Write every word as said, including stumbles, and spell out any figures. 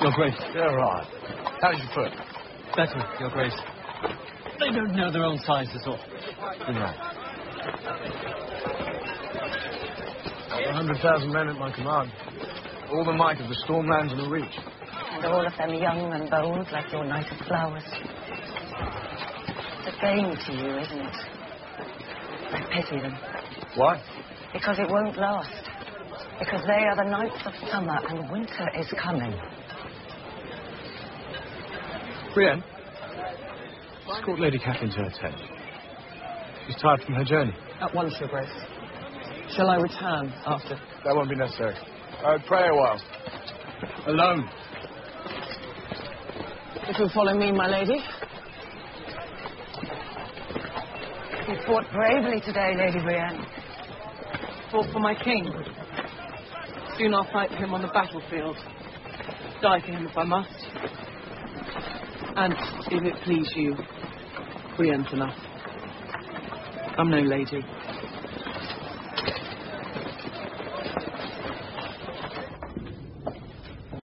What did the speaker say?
Your Grace. You're right. How's your foot? Better, Your Grace. They don't know their own size at all. Good night. A hundred thousand men at my command. All the might of the Stormlands and the Reach. And all of them young and bold, like your Knight of Flowers. It's a bane to you, isn't it? I pity them. Why? Because it won't last. Because they are the nights of summer and winter is coming. Brienne, escort Lady Catherine to her tent. She's tired from her journey. At once, Your Grace. Shall I return after? That won't be necessary. I would pray a while. Alone. If you'll follow me, my lady. You fought bravely today, Lady Brienne. Fought for my king. Soon I'll fight for him on the battlefield. Die for him if I must. And if it please you, Brienne's enough. I'm no lady.